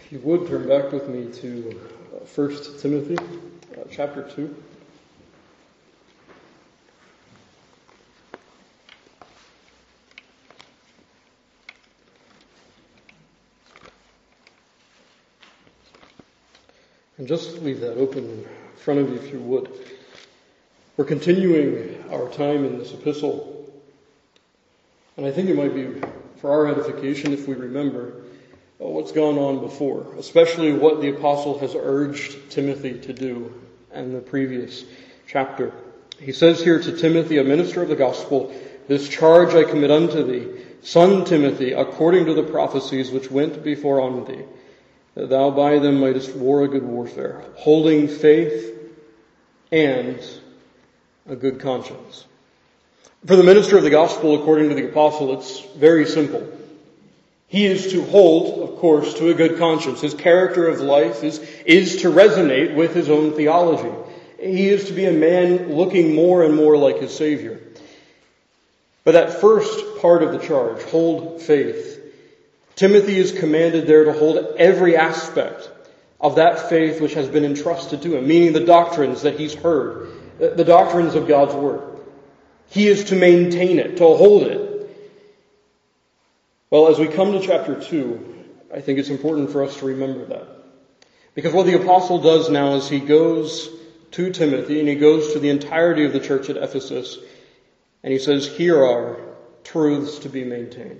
If you would, turn back with me to 1 Timothy chapter 2. And just leave that open in front of you if you would. We're continuing our time in this epistle. And I think it might be for our edification if we remember what's gone on before, especially what the apostle has urged Timothy to do in the previous chapter. He says here to Timothy, a minister of the gospel, "This charge I commit unto thee, son Timothy, according to the prophecies which went before on thee, that thou by them mightest war a good warfare, holding faith and a good conscience." For the minister of the gospel, according to the apostle, it's very simple. He is to hold, of course, to a good conscience. His character of life is to resonate with his own theology. He is to be a man looking more and more like his Savior. But that first part of the charge, hold faith, Timothy is commanded there to hold every aspect of that faith which has been entrusted to him, meaning the doctrines that he's heard, the doctrines of God's Word. He is to maintain it, to hold it. Well, as we come to chapter 2, I think it's important for us to remember that. Because what the apostle does now is he goes to Timothy and he goes to the entirety of the church at Ephesus and he says, here are truths to be maintained.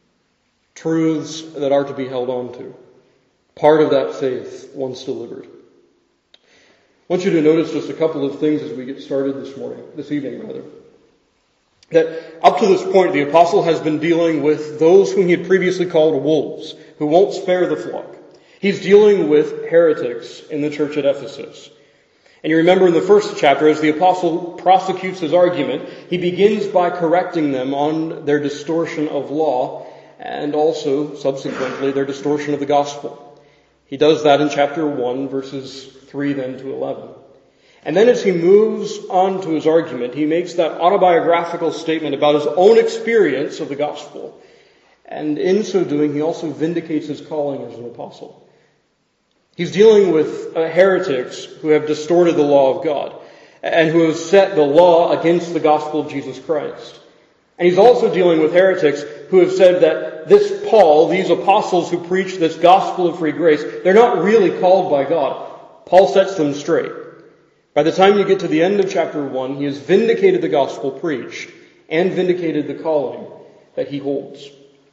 Truths that are to be held on to. Part of that faith once delivered. I want you to notice just a couple of things as we get started this evening. That up to this point, the apostle has been dealing with those whom he had previously called wolves, who won't spare the flock. He's dealing with heretics in the church at Ephesus. And you remember in the first chapter, as the apostle prosecutes his argument, he begins by correcting them on their distortion of law and also, subsequently, their distortion of the gospel. He does that in chapter 1, verses 3 then to 11. And then as he moves on to his argument, he makes that autobiographical statement about his own experience of the gospel. And in so doing, he also vindicates his calling as an apostle. He's dealing with heretics who have distorted the law of God and who have set the law against the gospel of Jesus Christ. And he's also dealing with heretics who have said that this Paul, these apostles who preach this gospel of free grace, they're not really called by God. Paul sets them straight. By the time you get to the end of chapter 1, he has vindicated the gospel preached and vindicated the calling that he holds.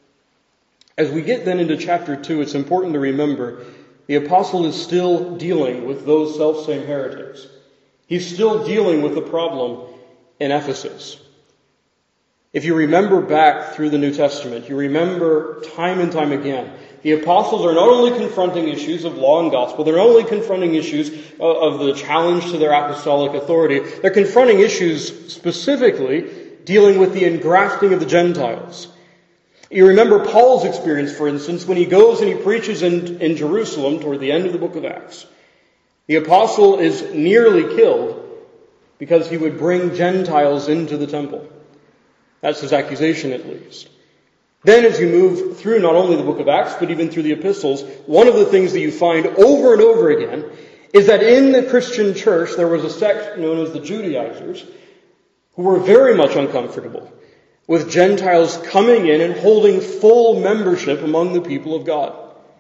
As we get then into chapter 2, it's important to remember the apostle is still dealing with those selfsame heretics. He's still dealing with the problem in Ephesus. If you remember back through the New Testament, you remember time and time again, the apostles are not only confronting issues of law and gospel, they're not only confronting issues of the challenge to their apostolic authority, they're confronting issues specifically dealing with the engrafting of the Gentiles. You remember Paul's experience, for instance, when he goes and he preaches in Jerusalem toward the end of the book of Acts. The apostle is nearly killed because he would bring Gentiles into the temple. That's his accusation, at least. Then as you move through not only the book of Acts, but even through the epistles, one of the things that you find over and over again is that in the Christian church there was a sect known as the Judaizers who were very much uncomfortable with Gentiles coming in and holding full membership among the people of God.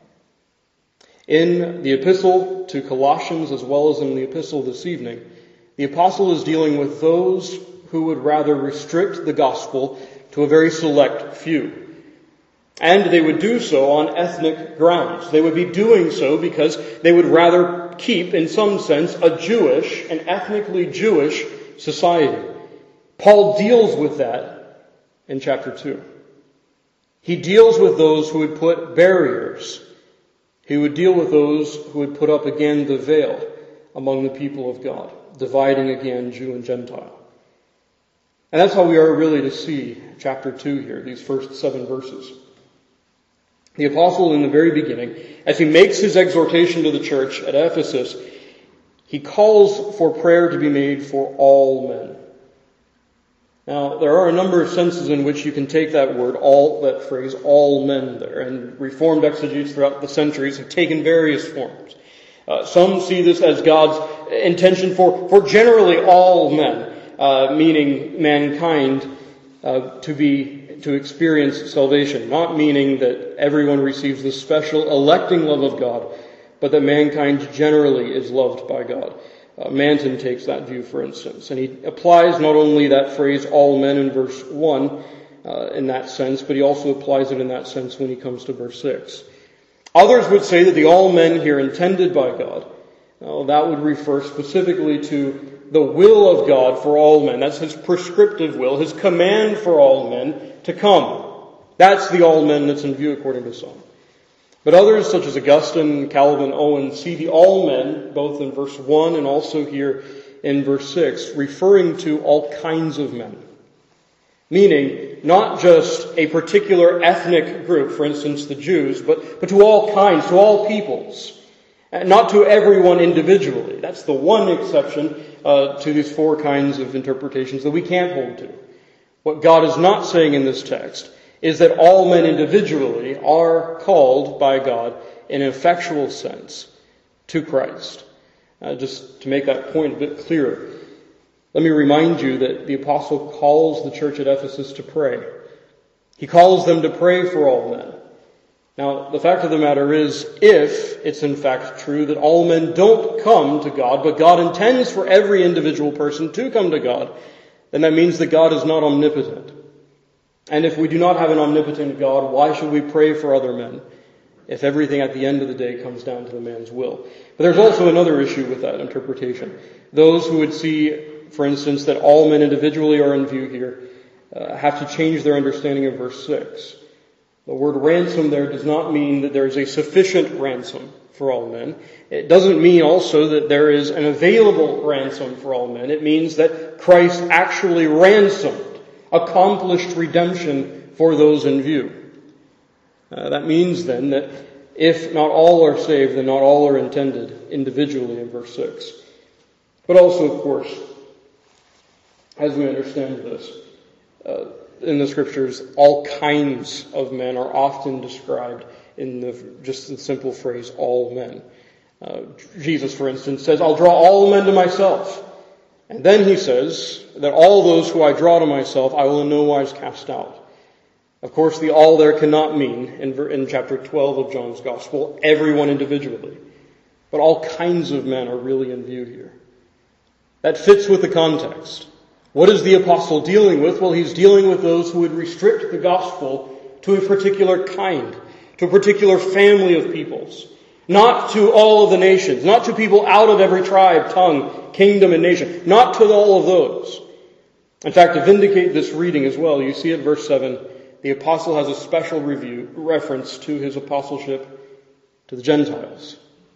In the epistle to Colossians, as well as in the epistle this evening, the apostle is dealing with those who would rather restrict the gospel to a very select few. And they would do so on ethnic grounds. They would be doing so because they would rather keep, in some sense, an ethnically Jewish society. Paul deals with that in chapter 2. He deals with those who would put barriers. He would deal with those who would put up again the veil among the people of God, dividing again Jew and Gentile. And that's how we are really to see chapter 2 here, these first 7 verses. The apostle in the very beginning, as he makes his exhortation to the church at Ephesus, he calls for prayer to be made for all men. Now, there are a number of senses in which you can take that word, that phrase, all men there, and Reformed exegetes throughout the centuries have taken various forms. Some see this as God's intention for generally all men, meaning mankind, to experience salvation, not meaning that everyone receives the special electing love of God, but that mankind generally is loved by God. Manton takes that view, for instance, and he applies not only that phrase, all men, in verse 1 in that sense, but he also applies it in that sense when he comes to verse 6. Others would say that the all men here intended by God, that would refer specifically to the will of God for all men. That's his prescriptive will, his command for all men to come. That's the all men that's in view according to some. But others, such as Augustine, Calvin, Owen, see the all men, both in verse 1 and also here in verse 6, referring to all kinds of men. Meaning, not just a particular ethnic group, for instance the Jews, but to all kinds, to all peoples. Not to everyone individually. That's the one exception to these four kinds of interpretations that we can't hold to. What God is not saying in this text is that all men individually are called by God in an effectual sense to Christ. Just to make that point a bit clearer, let me remind you that the apostle calls the church at Ephesus to pray. He calls them to pray for all men. Now, the fact of the matter is, if it's in fact true that all men don't come to God, but God intends for every individual person to come to God, then that means that God is not omnipotent. And if we do not have an omnipotent God, why should we pray for other men if everything at the end of the day comes down to the man's will? But there's also another issue with that interpretation. Those who would see, for instance, that all men individually are in view here, have to change their understanding of verse 6. The word ransom there does not mean that there is a sufficient ransom for all men. It doesn't mean also that there is an available ransom for all men. It means that Christ actually ransomed, accomplished redemption for those in view. That means then that if not all are saved, then not all are intended individually in verse 6. But also, of course, as we understand this, in the Scriptures, all kinds of men are often described in just the simple phrase, all men. Jesus, for instance, says, I'll draw all men to myself. And then he says that all those who I draw to myself, I will in no wise cast out. Of course, the all there cannot mean, in chapter 12 of John's Gospel, everyone individually. But all kinds of men are really in view here. That fits with the context. What is the apostle dealing with? Well, he's dealing with those who would restrict the gospel to a particular kind, to a particular family of peoples. Not to all of the nations, not to people out of every tribe, tongue, kingdom, and nation. Not to all of those. In fact, to vindicate this reading as well, you see at verse 7, the apostle has a special reference to his apostleship to the Gentiles.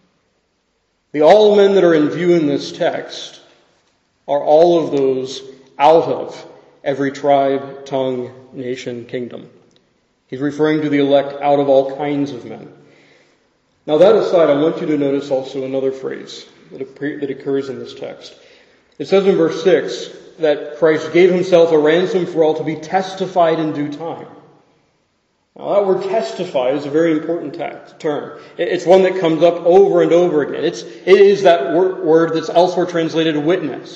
The all men that are in view in this text are all of those out of every tribe, tongue, nation, kingdom. He's referring to the elect out of all kinds of men. Now that aside, I want you to notice also another phrase that occurs in this text. It says in verse 6 that Christ gave himself a ransom for all to be testified in due time. Now that word testify is a very important term. It's one that comes up over and over again. It is that word that's elsewhere translated witness.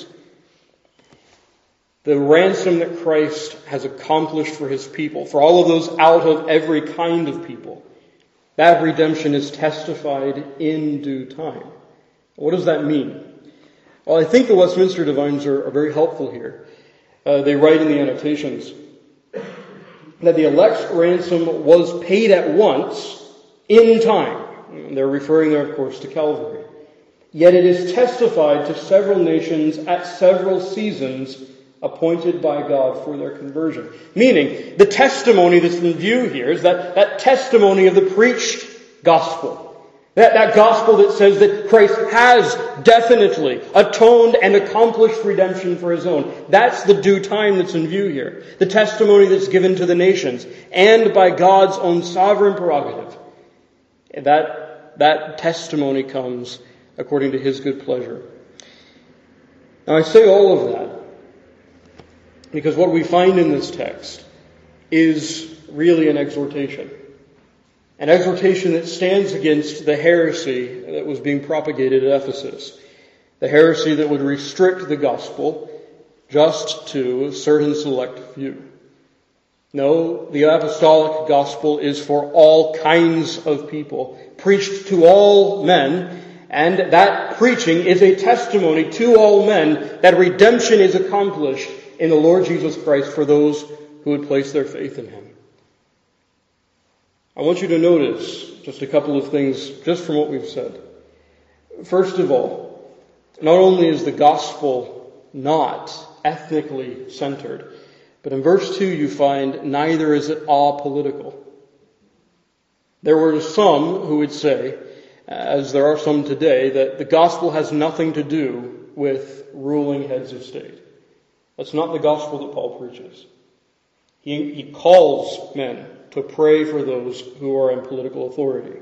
The ransom that Christ has accomplished for his people, for all of those out of every kind of people, that redemption is testified in due time. What does that mean? Well, I think the Westminster Divines are very helpful here. They write in the annotations that the elect's ransom was paid at once in time. And they're referring there, of course, to Calvary. Yet it is testified to several nations at several seasons appointed by God for their conversion. Meaning, the testimony that's in view here is that testimony of the preached gospel. That gospel that says that Christ has definitely atoned and accomplished redemption for his own. That's the due time that's in view here. The testimony that's given to the nations and by God's own sovereign prerogative. That testimony comes according to his good pleasure. Now I say all of that Because what we find in this text is really an exhortation. An exhortation that stands against the heresy that was being propagated at Ephesus. The heresy that would restrict the gospel just to a certain select few. No, the apostolic gospel is for all kinds of people, preached to all men, and that preaching is a testimony to all men that redemption is accomplished in the Lord Jesus Christ for those who would place their faith in Him. I want you to notice just a couple of things just from what we've said. First of all, not only is the gospel not ethnically centered, but in verse 2 you find neither is it apolitical. There were some who would say, as there are some today, that the gospel has nothing to do with ruling heads of state. That's not the gospel that Paul preaches. He calls men to pray for those who are in political authority.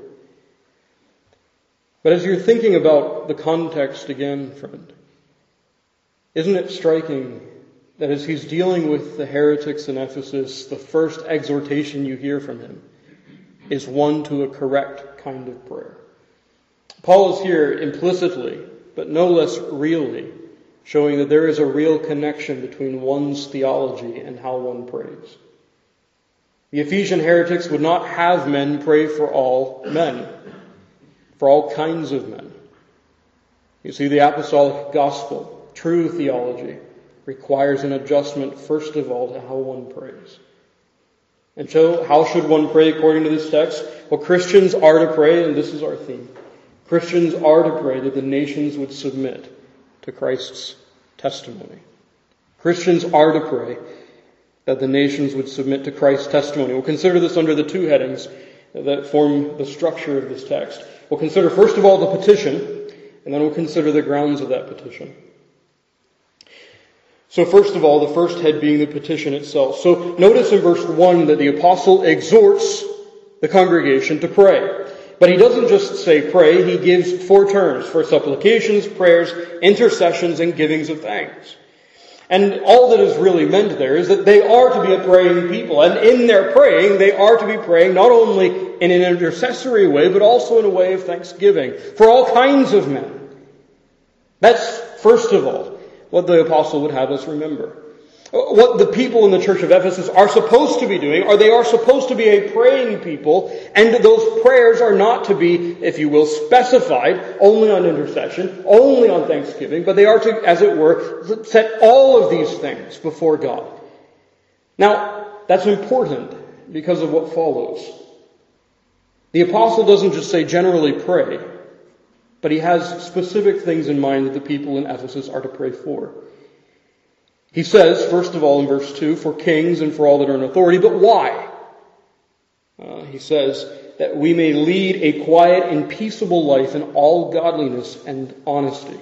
But as you're thinking about the context again, friend, isn't it striking that as he's dealing with the heretics in Ephesus, the first exhortation you hear from him is one to a correct kind of prayer? Paul is here implicitly, but no less really, showing that there is a real connection between one's theology and how one prays. The Ephesian heretics would not have men pray for all men, for all kinds of men. You see, the apostolic gospel, true theology, requires an adjustment, first of all, to how one prays. And so, how should one pray according to this text? Well, Christians are to pray, and this is our theme. Christians are to pray that the nations would submit to Christ's testimony. Christians are to pray that the nations would submit to Christ's testimony. We'll consider this under the two headings that form the structure of this text. We'll consider, first of all, the petition, and then we'll consider the grounds of that petition. So first of all, the first head being the petition itself. So notice in verse 1 that the apostle exhorts the congregation to pray. But he doesn't just say pray, he gives four terms for supplications, prayers, intercessions, and givings of thanks. And all that is really meant there is that they are to be a praying people. And in their praying, they are to be praying not only in an intercessory way, but also in a way of thanksgiving for all kinds of men. That's, first of all, what the apostle would have us remember. What the people in the church of Ephesus are supposed to be doing, or they are supposed to be a praying people, and those prayers are not to be, if you will, specified only on intercession, only on thanksgiving, but they are to, as it were, set all of these things before God. Now, that's important because of what follows. The apostle doesn't just say generally pray, but he has specific things in mind that the people in Ephesus are to pray for. He says, first of all in verse 2, for kings and for all that are in authority, but why? He says that we may lead a quiet and peaceable life in all godliness and honesty.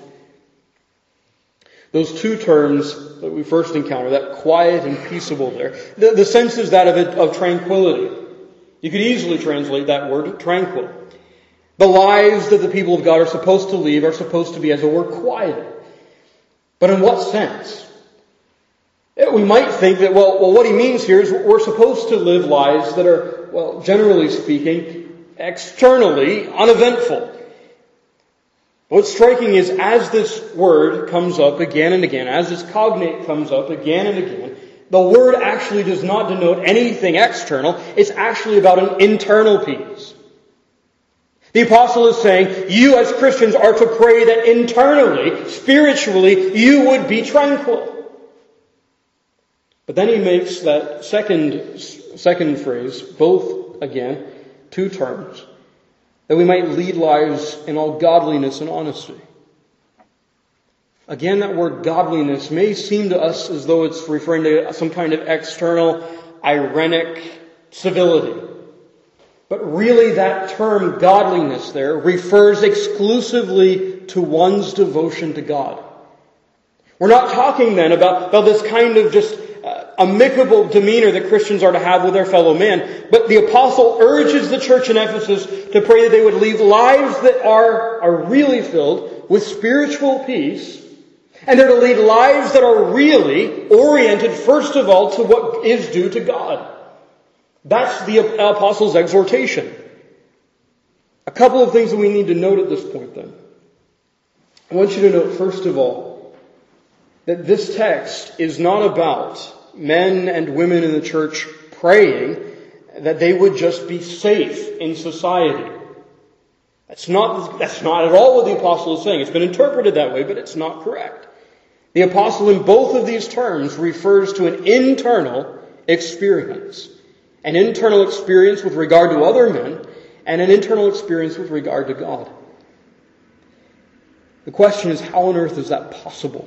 Those two terms that we first encounter, that quiet and peaceable there, the sense is that of tranquility. You could easily translate that word tranquil. The lives that the people of God are supposed to lead are supposed to be, as it were, quiet. But in what sense? We might think that, well, what he means here is we're supposed to live lives that are, well, generally speaking, externally uneventful. What's striking is as this word comes up again and again, as this cognate comes up again and again, the word actually does not denote anything external. It's actually about an internal peace. The apostle is saying, you as Christians are to pray that internally, spiritually, you would be tranquil. But then he makes that second phrase, both, again, two terms, that we might lead lives in all godliness and honesty. Again, that word godliness may seem to us as though it's referring to some kind of external, irenic civility. But really that term godliness there refers exclusively to one's devotion to God. We're not talking then about this kind of just amicable demeanor that Christians are to have with their fellow man. But the apostle urges the church in Ephesus to pray that they would lead lives that are really filled with spiritual peace, And they're to lead lives that are really oriented, first of all, to what is due to God. That's the apostle's exhortation. A couple of things that we need to note at this point then. I want you to note, first of all, that this text is not about men and women in the church praying that they would just be safe in society. That's not at all what the apostle is saying. It's been interpreted that way, but it's not correct. The apostle in both of these terms refers to an internal experience. An internal experience with regard to other men, and an internal experience with regard to God. The question is, how on earth is that possible?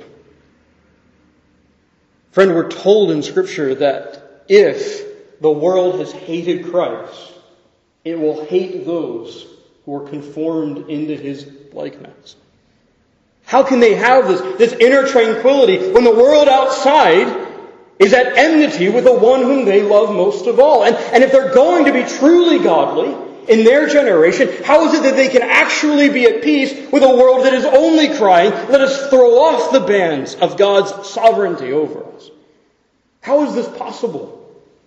Friend, we're told in Scripture that if the world has hated Christ, it will hate those who are conformed into His likeness. How can they have this inner tranquility when the world outside is at enmity with the one whom they love most of all? And if they're going to be truly godly in their generation, how is it that they can actually be at peace with a world that is only crying, let us throw off the bands of God's sovereignty over us? How is this possible?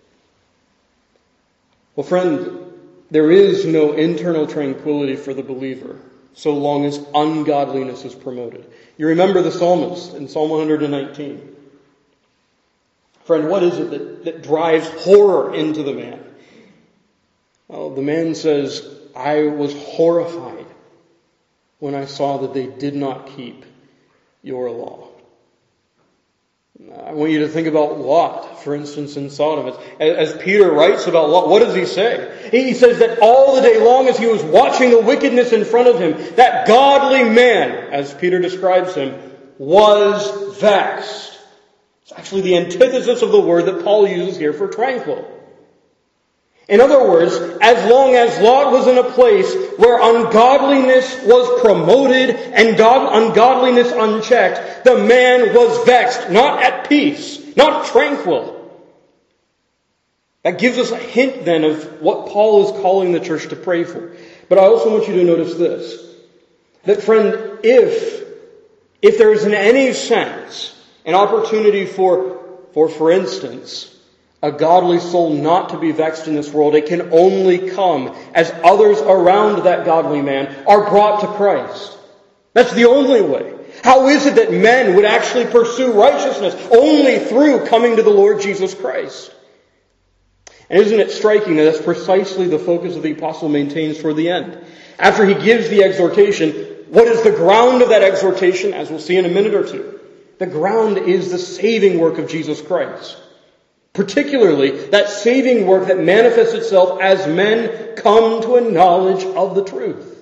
Well, friend, there is no internal tranquility for the believer so long as ungodliness is promoted. You remember the psalmist in Psalm 119. Friend, what is it that drives horror into the man? Well, the man says, I was horrified when I saw that they did not keep your law. I want you to think about Lot, for instance, in Sodom. As Peter writes about Lot, what does he say? He says that all the day long as he was watching the wickedness in front of him, that godly man, as Peter describes him, was vexed. It's actually the antithesis of the word that Paul uses here for tranquil. In other words, as long as Lot was in a place where ungodliness was promoted and ungodliness unchecked, the man was vexed, not at peace, not tranquil. That gives us a hint then of what Paul is calling the church to pray for. But I also want you to notice this, that friend, if there is in any sense an opportunity for instance, a godly soul not to be vexed in this world, it can only come as others around that godly man are brought to Christ. That's the only way. How is it that men would actually pursue righteousness? Only through coming to the Lord Jesus Christ. And isn't it striking that that's precisely the focus that the apostle maintains toward the end? After he gives the exhortation, what is the ground of that exhortation? As we'll see in a minute or two. The ground is the saving work of Jesus Christ. Particularly that saving work that manifests itself as men come to a knowledge of the truth.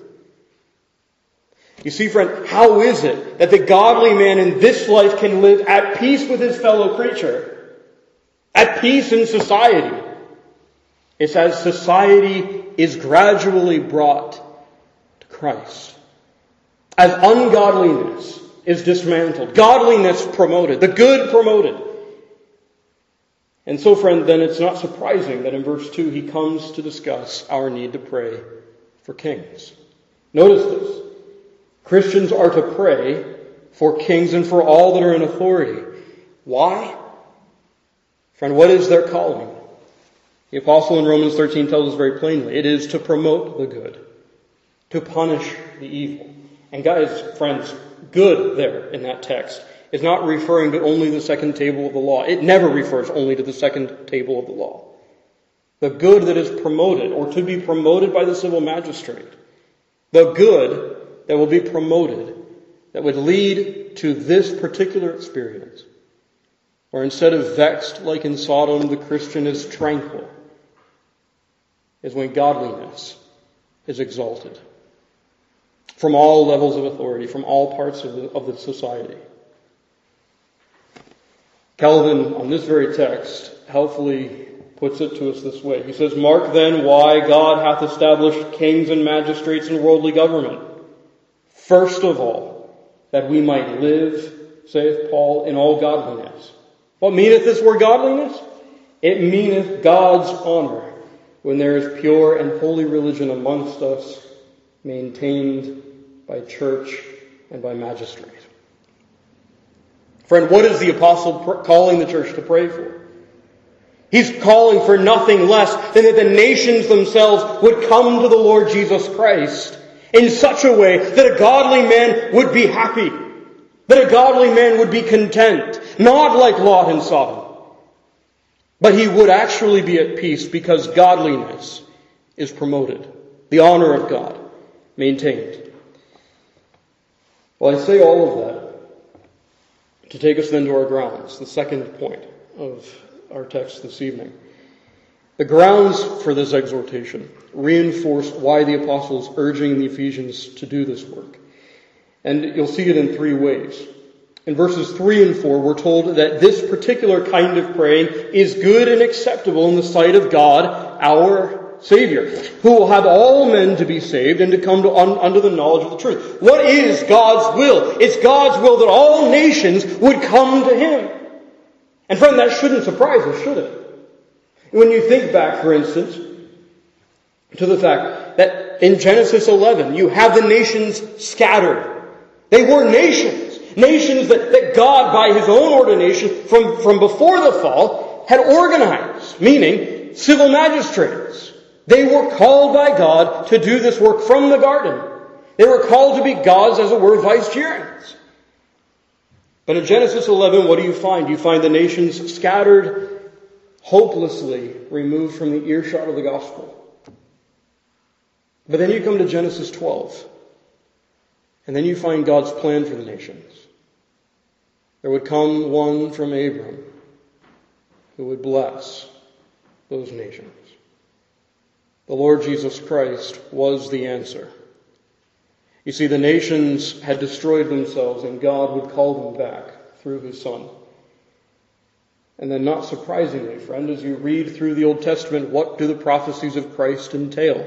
You see, friend, how is it that the godly man in this life can live at peace with his fellow creature? At peace in society? It's as society is gradually brought to Christ. As ungodliness is dismantled, godliness promoted, the good promoted. And so, friend, then it's not surprising that in verse 2 he comes to discuss our need to pray for kings. Notice this. Christians are to pray for kings and for all that are in authority. Why? Friend, what is their calling? The apostle in Romans 13 tells us very plainly, it is to promote the good, to punish the evil. And guys, friends, good there in that text is not referring to only the second table of the law. It never refers only to the second table of the law. The good that is promoted, or to be promoted by the civil magistrate. The good that will be promoted, that would lead to this particular experience. Where instead of vexed like in Sodom, the Christian is tranquil. Is when godliness is exalted. From all levels of authority, from all parts of the society. Calvin, on this very text, helpfully puts it to us this way. He says, "Mark then why God hath established kings and magistrates in worldly government. First of all, that we might live, saith Paul, in all godliness." What meaneth this word godliness? It meaneth God's honor, when there is pure and holy religion amongst us, maintained by church and by magistrate. Friend, what is the apostle calling the church to pray for? He's calling for nothing less than that the nations themselves would come to the Lord Jesus Christ in such a way that a godly man would be happy, that a godly man would be content, not like Lot in Sodom, but he would actually be at peace because godliness is promoted, the honor of God maintained. Well, I say all of that to take us then to our grounds, the second point of our text this evening. The grounds for this exhortation reinforce why the apostle is urging the Ephesians to do this work. And you'll see it in three ways. In verses 3 and 4, we're told that this particular kind of praying is good and acceptable in the sight of God, our Savior, who will have all men to be saved and to come under the knowledge of the truth. What is God's will? It's God's will that all nations would come to Him. And friend, that shouldn't surprise us, should it? When you think back, for instance, to the fact that in Genesis 11, you have the nations scattered. They were nations that God, by His own ordination from before the fall, had organized, meaning civil magistrates. They were called by God to do this work from the garden. They were called to be God's, as it were, vicegerents. But in Genesis 11, what do you find? You find the nations scattered, hopelessly removed from the earshot of the gospel. But then you come to Genesis 12, and then you find God's plan for the nations. There would come one from Abram who would bless those nations. The Lord Jesus Christ was the answer. You see, the nations had destroyed themselves, and God would call them back through His Son. And then, not surprisingly, friend, as you read through the Old Testament, what do the prophecies of Christ entail?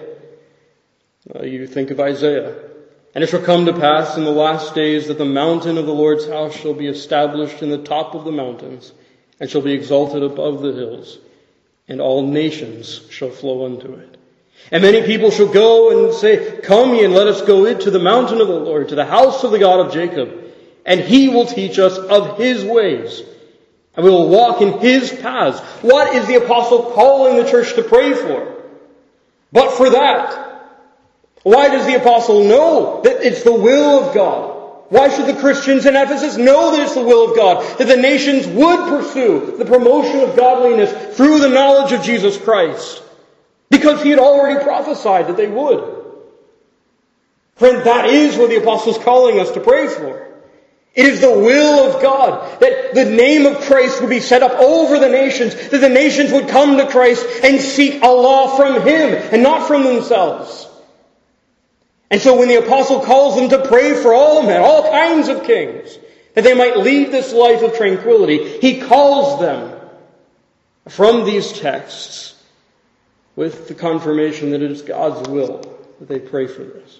You think of Isaiah. And it shall come to pass in the last days that the mountain of the Lord's house shall be established in the top of the mountains, and shall be exalted above the hills, and all nations shall flow unto it. And many people shall go and say, Come ye, and let us go into the mountain of the Lord, to the house of the God of Jacob, and He will teach us of His ways, and we will walk in His paths. What is the apostle calling the church to pray for? But for that. Why does the apostle know that it's the will of God? Why should the Christians in Ephesus know that it's the will of God, that the nations would pursue the promotion of godliness through the knowledge of Jesus Christ? Because He had already prophesied that they would. Friend, that is what the apostle is calling us to pray for. It is the will of God that the name of Christ would be set up over the nations, that the nations would come to Christ and seek a law from Him and not from themselves. And so when the apostle calls them to pray for all men, all kinds of kings, that they might lead this life of tranquility, he calls them from these texts with the confirmation that it is God's will that they pray for this.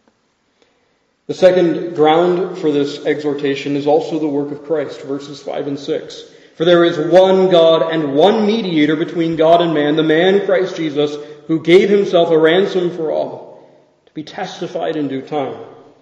The second ground for this exhortation is also the work of Christ, verses 5 and 6. For there is one God and one mediator between God and man, the man Christ Jesus, who gave Himself a ransom for all, to be testified in due time.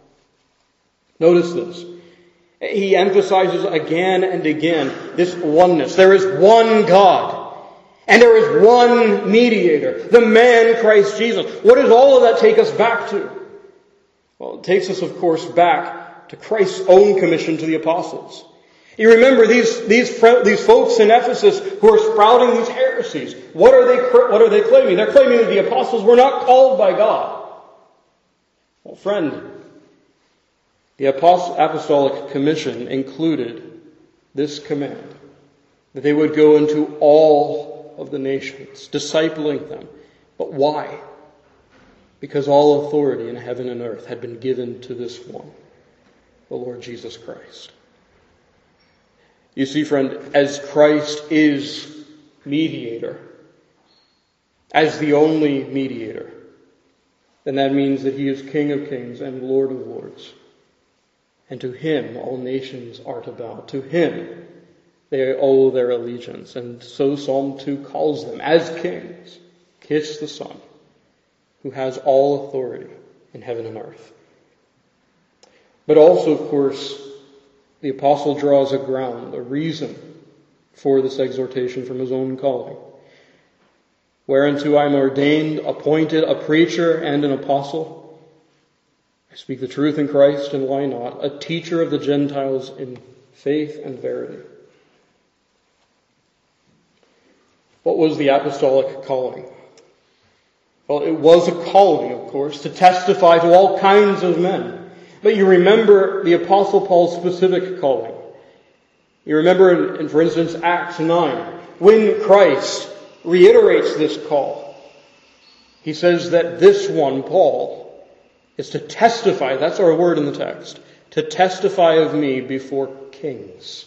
Notice this. He emphasizes again and again this oneness. There is one God. And there is one mediator, the man Christ Jesus. What does all of that take us back to? Well, it takes us, of course, back to Christ's own commission to the apostles. You remember these folks in Ephesus who are sprouting these heresies. What are they claiming? They're claiming that the apostles were not called by God. Well, friend, the apostolic commission included this command, that they would go into all of the nations, discipling them. But why? Because all authority in heaven and earth had been given to this one, the Lord Jesus Christ. You see, friend, as Christ is mediator, as the only mediator, then that means that He is King of kings and Lord of lords. And to Him all nations are to bow. To Him they owe their allegiance. And so Psalm 2 calls them, as kings, kiss the Son, who has all authority in heaven and earth. But also, of course, the apostle draws a reason for this exhortation from his own calling. Whereunto I am ordained, appointed, a preacher and an apostle. I speak the truth in Christ and lie not, a teacher of the Gentiles in faith and verity. What was the apostolic calling? Well, it was a calling, of course, to testify to all kinds of men. But you remember the Apostle Paul's specific calling. You remember, in, for instance, Acts 9, when Christ reiterates this call. He says that this one, Paul, is to testify, that's our word in the text, to testify of me before kings.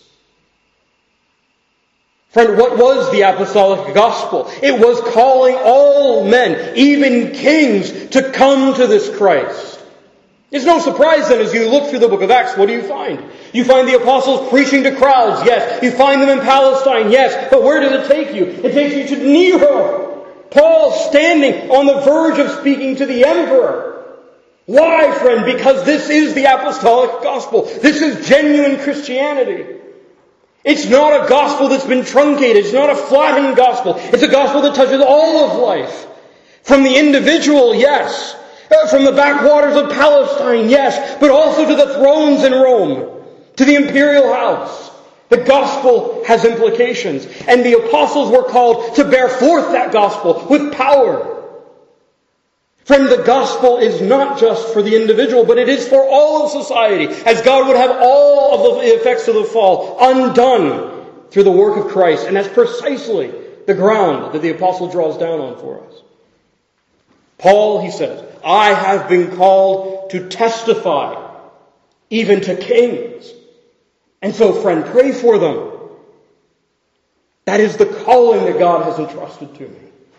Friend, what was the apostolic gospel? It was calling all men, even kings, to come to this Christ. It's no surprise then, as you look through the book of Acts, what do you find? You find the apostles preaching to crowds, yes. You find them in Palestine, yes. But where does it take you? It takes you to Nero. Paul standing on the verge of speaking to the emperor. Why, friend? Because this is the apostolic gospel. This is genuine Christianity. It's not a gospel that's been truncated. It's not a flattened gospel. It's a gospel that touches all of life. From the individual, yes. From the backwaters of Palestine, yes. But also to the thrones in Rome. To the imperial house. The gospel has implications. And the apostles were called to bear forth that gospel with power. Friend, the gospel is not just for the individual, but it is for all of society, as God would have all of the effects of the fall undone through the work of Christ. And that's precisely the ground that the apostle draws down on for us. Paul, he says, I have been called to testify even to kings. And so, friend, pray for them. That is the calling that God has entrusted to me.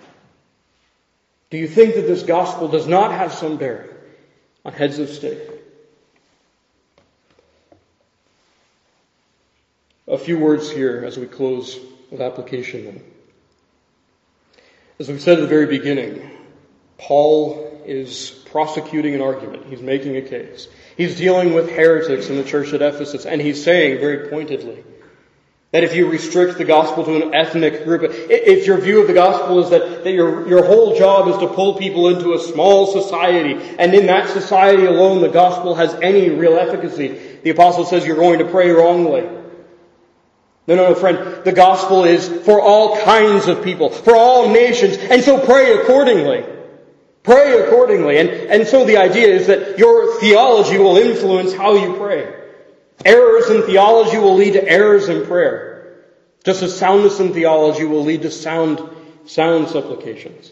Do you think that this gospel does not have some bearing on heads of state? A few words here as we close with application then. As we said at the very beginning, Paul is prosecuting an argument. He's making a case. He's dealing with heretics in the church at Ephesus, and he's saying very pointedly that if you restrict the gospel to an ethnic group, if your view of the gospel is that your whole job is to pull people into a small society, and in that society alone the gospel has any real efficacy, the apostle says you're going to pray wrongly. No, friend. The gospel is for all kinds of people, for all nations, and so pray accordingly. Pray accordingly. And so the idea is that your theology will influence how you pray. Errors in theology will lead to errors in prayer. Just as soundness in theology will lead to sound supplications.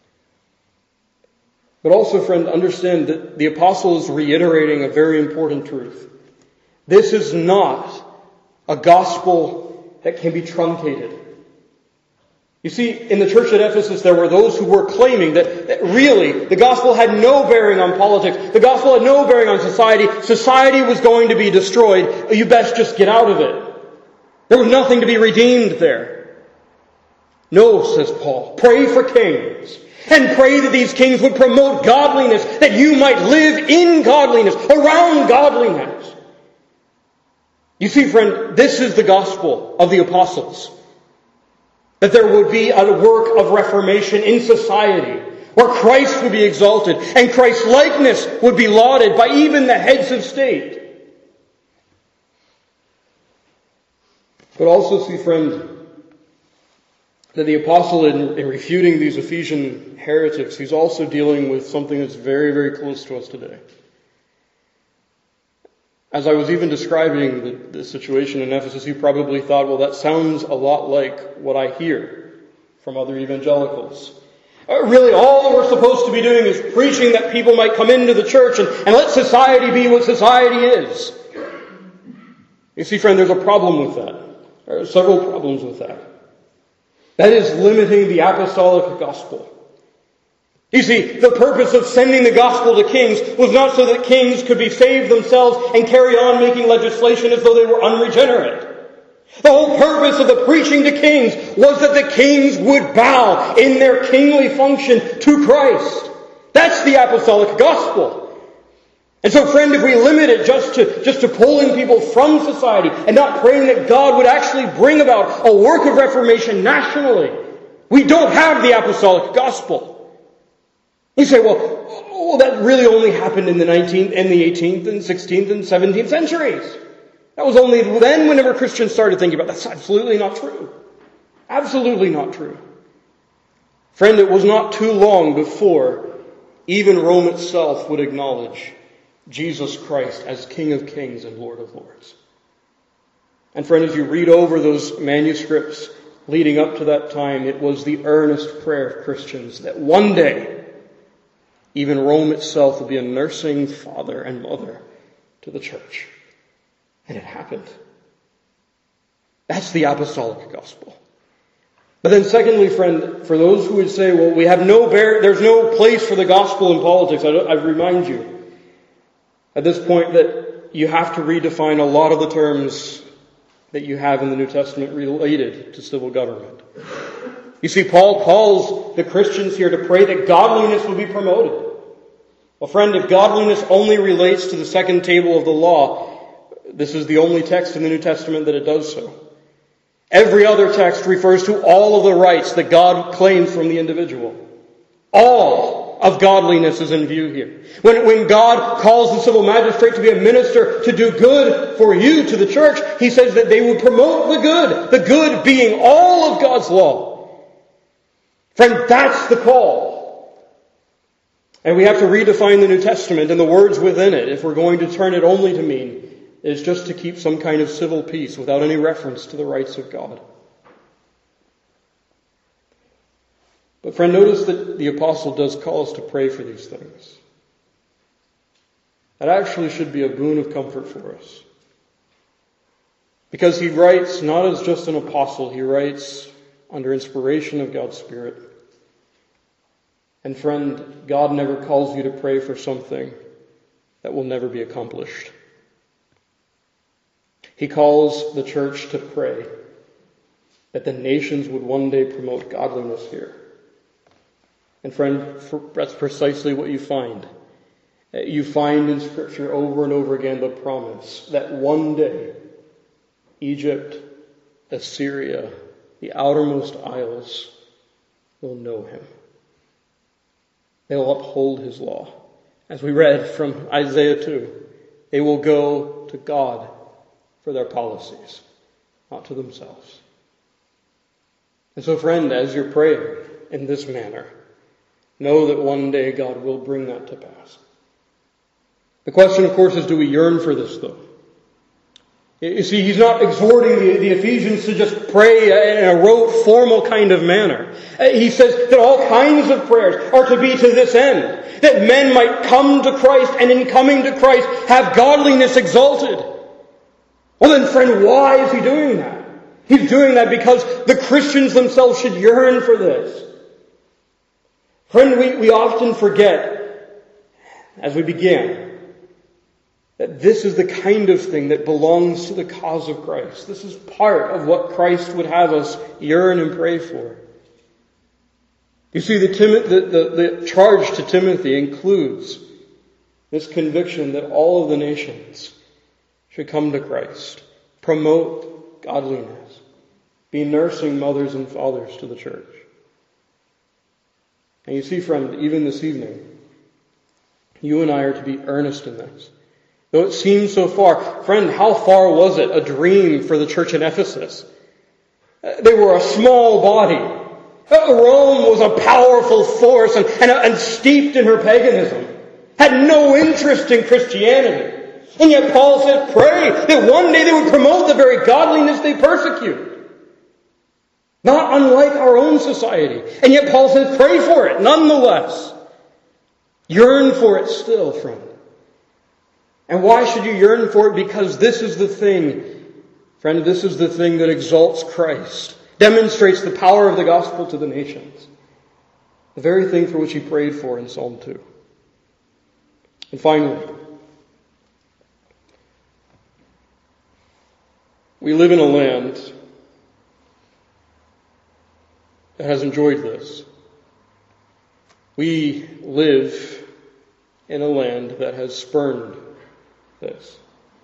But also, friend, understand that the apostle is reiterating a very important truth. This is not a gospel that can be truncated. You see, in the church at Ephesus, there were those who were claiming that really the gospel had no bearing on politics. The gospel had no bearing on society. Society was going to be destroyed. You best just get out of it. There was nothing to be redeemed there. No, says Paul. Pray for kings. And pray that these kings would promote godliness, that you might live in godliness, around godliness. You see, friend, this is the gospel of the apostles. That there would be a work of reformation in society where Christ would be exalted and Christ's likeness would be lauded by even the heads of state. But also see, friend, that the apostle in refuting these Ephesian heretics, he's also dealing with something that's very, very close to us today. As I was even describing the situation in Ephesus, you probably thought, well, that sounds a lot like what I hear from other evangelicals. Really, all that we're supposed to be doing is preaching that people might come into the church and let society be what society is. You see, friend, there's a problem with that. There are several problems with that. That is limiting the apostolic gospel. You see, the purpose of sending the gospel to kings was not so that kings could be saved themselves and carry on making legislation as though they were unregenerate. The whole purpose of the preaching to kings was that the kings would bow in their kingly function to Christ. That's the apostolic gospel. And so, friend, if we limit it just to pulling people from society and not praying that God would actually bring about a work of reformation nationally, we don't have the apostolic gospel. You say, well, that really only happened in the 19th and the 18th and 16th and 17th centuries. That was only then whenever Christians started thinking about it. That's absolutely not true. Absolutely not true. Friend, it was not too long before even Rome itself would acknowledge Jesus Christ as King of Kings and Lord of Lords. And friend, as you read over those manuscripts leading up to that time, it was the earnest prayer of Christians that one day, even Rome itself will be a nursing father and mother to the church. And it happened. That's the apostolic gospel. But then secondly, friend, for those who would say, well, there's no place for the gospel in politics, I remind you at this point that you have to redefine a lot of the terms that you have in the New Testament related to civil government. You see, Paul calls the Christians here to pray that godliness will be promoted. Well, friend, if godliness only relates to the second table of the law, this is the only text in the New Testament that it does so. Every other text refers to all of the rights that God claims from the individual. All of godliness is in view here. When God calls the civil magistrate to be a minister to do good for you to the church, He says that they will promote the good being all of God's law. Friend, that's the call. And we have to redefine the New Testament and the words within it if we're going to turn it only to mean it's just to keep some kind of civil peace without any reference to the rights of God. But friend, notice that the apostle does call us to pray for these things. That actually should be a boon of comfort for us. Because he writes not as just an apostle, he writes under inspiration of God's Spirit. And friend, God never calls you to pray for something that will never be accomplished. He calls the church to pray that the nations would one day promote godliness here. And friend, that's precisely what you find. You find in Scripture over and over again the promise that one day Egypt, Assyria, the outermost isles will know Him. They will uphold His law. As we read from Isaiah 2, they will go to God for their policies, not to themselves. And so, friend, as you're praying in this manner, know that one day God will bring that to pass. The question, of course, is, do we yearn for this, though? You see, he's not exhorting the Ephesians to just pray in a rote, formal kind of manner. He says that all kinds of prayers are to be to this end, that men might come to Christ, and in coming to Christ, have godliness exalted. Well then, friend, why is he doing that? He's doing that because the Christians themselves should yearn for this. Friend, we often forget, as we begin, that this is the kind of thing that belongs to the cause of Christ. This is part of what Christ would have us yearn and pray for. You see, the charge to Timothy includes this conviction that all of the nations should come to Christ, promote godliness, be nursing mothers and fathers to the church. And you see, friend, even this evening, you and I are to be earnest in this. Though it seems so far, friend, how far was it a dream for the church in Ephesus? They were a small body. Rome was a powerful force and steeped in her paganism, had no interest in Christianity. And yet Paul says, pray that one day they would promote the very godliness they persecute. Not unlike our own society. And yet Paul says, pray for it nonetheless. Yearn for it still, friend. And why should you yearn for it? Because this is the thing, friend, this is the thing that exalts Christ, demonstrates the power of the gospel to the nations. The very thing for which he prayed for in Psalm 2. And finally, we live in a land that has enjoyed this. We live in a land that has spurned this.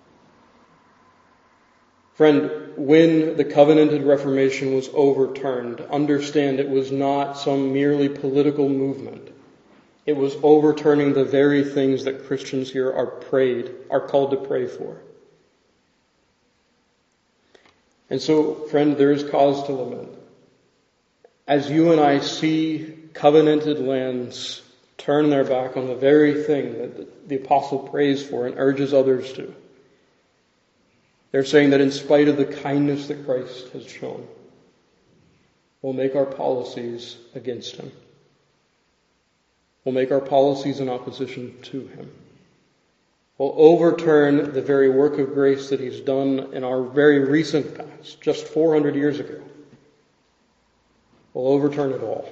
Friend, when the covenanted Reformation was overturned, understand it was not some merely political movement. It was overturning the very things that Christians here are called to pray for. And so, friend, there is cause to lament. As you and I see covenanted lands turn their back on the very thing that the apostle prays for and urges others to, they're saying that in spite of the kindness that Christ has shown, we'll make our policies against him. We'll make our policies in opposition to him. We'll overturn the very work of grace that he's done in our very recent past, just 400 years ago. We'll overturn it all.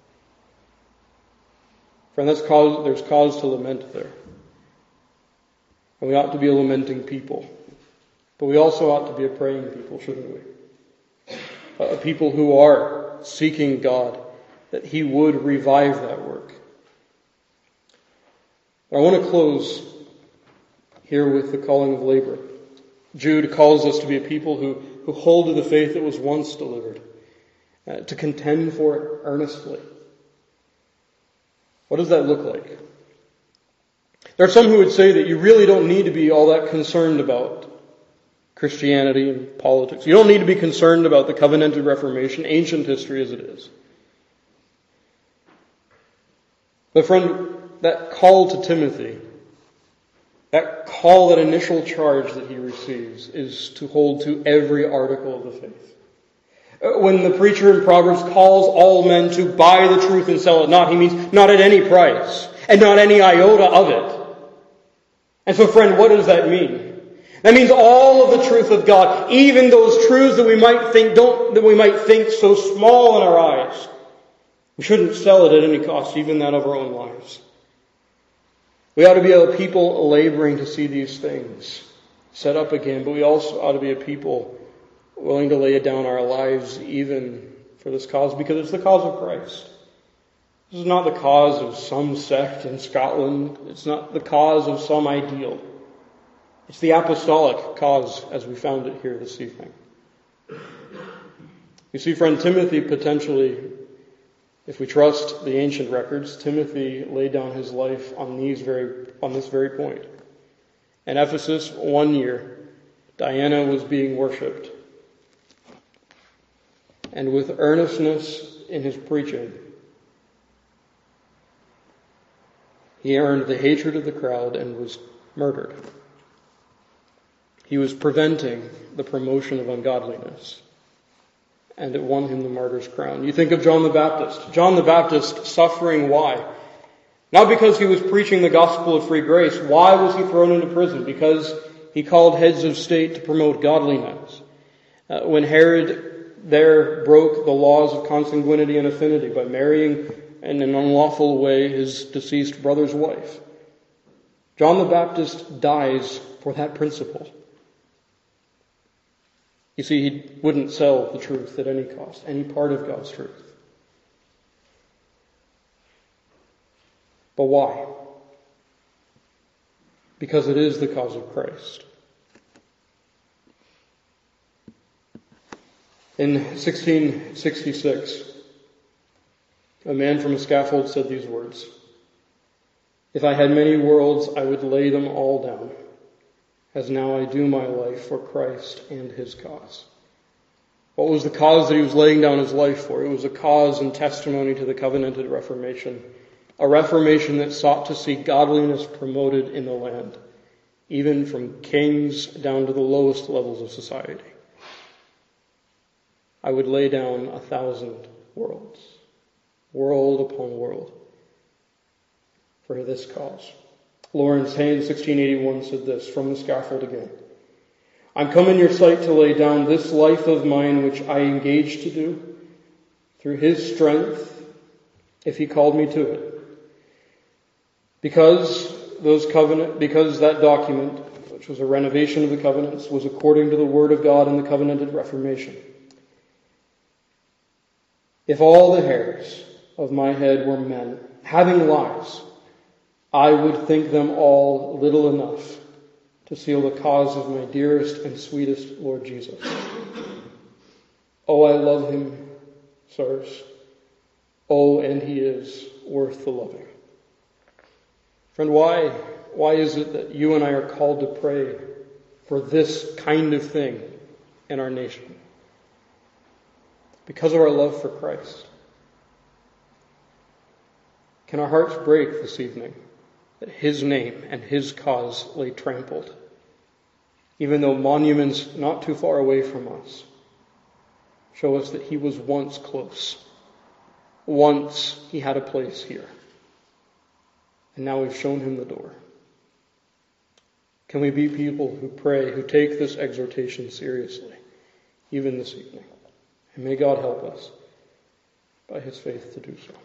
Friend, there's cause to lament there. And we ought to be a lamenting people. But we also ought to be a praying people, shouldn't we? A people who are seeking God, that he would revive that work. I want to close here with the calling of labor. Jude calls us to be a people who hold to the faith that was once delivered, to contend for it earnestly. What does that look like? There are some who would say that you really don't need to be all that concerned about Christianity and politics. You don't need to be concerned about the covenanted Reformation, ancient history as it is. But friend, that call to Timothy, that call, that initial charge that he receives is to hold to every article of the faith. When the preacher in Proverbs calls all men to buy the truth and sell it not, he means not at any price and not any iota of it. And so friend, what does that mean? That means all of the truth of God, even those truths that we might think so small in our eyes. We shouldn't sell it at any cost, even that of our own lives. We ought to be a people laboring to see these things set up again, but we also ought to be a people willing to lay down our lives even for this cause, because it's the cause of Christ. This is not the cause of some sect in Scotland. It's not the cause of some ideal. It's the apostolic cause as we found it here this evening. You see, friend, Timothy potentially, if we trust the ancient records, Timothy laid down his life on this very point. In Ephesus, 1 year, Diana was being worshipped. And with earnestness in his preaching, he earned the hatred of the crowd and was murdered. He was preventing the promotion of ungodliness, and it won him the martyr's crown. You think of John the Baptist. John the Baptist suffering, why? Not because he was preaching the gospel of free grace. Why was he thrown into prison? Because he called heads of state to promote godliness. When Herod there broke the laws of consanguinity and affinity by marrying in an unlawful way his deceased brother's wife, John the Baptist dies for that principle. You see, he wouldn't sell the truth at any cost, any part of God's truth. But why? Because it is the cause of Christ. In 1666, a man from a scaffold said these words: "If I had many worlds, I would lay them all down, as now I do my life for Christ and his cause." What was the cause that he was laying down his life for? It was a cause and testimony to the covenanted Reformation, a Reformation that sought to see godliness promoted in the land, even from kings down to the lowest levels of society. I would lay down 1,000 worlds, world upon world, for this cause. Lawrence Haynes, 1681, said this from the scaffold again: "I'm come in your sight to lay down this life of mine which I engaged to do, through his strength, if he called me to it. Because that document, which was a renovation of the covenants, was according to the word of God in the covenanted Reformation. If all the hairs of my head were men, having lives, I would think them all little enough to seal the cause of my dearest and sweetest Lord Jesus. Oh, I love him, sirs. Oh, and he is worth the loving. Friend, why is it that you and I are called to pray for this kind of thing in our nation? Because of our love for Christ. Can our hearts break this evening that his name and his cause lay trampled, even though monuments not too far away from us show us that he was once close. Once he had a place here. And now we've shown him the door. Can we be people who pray, who take this exhortation seriously, even this evening? And may God help us by his faith to do so.